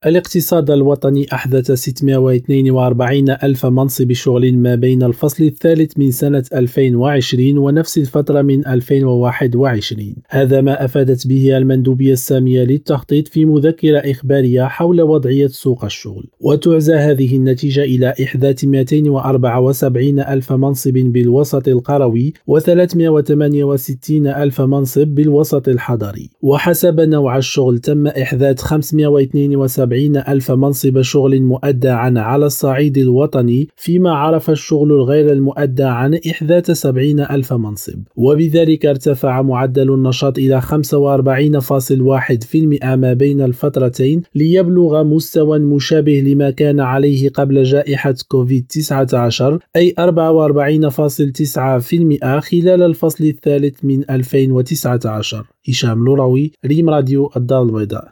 الاقتصاد الوطني أحدث 642 ألف منصب شغل ما بين الفصل الثالث من سنة 2020 ونفس الفترة من 2021. هذا ما أفادت به المندوبية السامية للتخطيط في مذكرة إخبارية حول وضعية سوق الشغل. وتعزى هذه النتيجة إلى إحداث 274 ألف منصب بالوسط القروي و368 ألف منصب بالوسط الحضري. وحسب نوع الشغل تم إحداث 572 ألف منصب شغل مؤدى على الصعيد الوطني، فيما عرف الشغل الغير المؤدى عن إحداث 70 ألف منصب، وبذلك ارتفع معدل النشاط إلى 45.1% ما بين الفترتين ليبلغ مستوى مشابه لما كان عليه قبل جائحة كوفيد-19 أي 44.9% خلال الفصل الثالث من 2019. هشام لوروي، ريم راديو الدار البيضاء.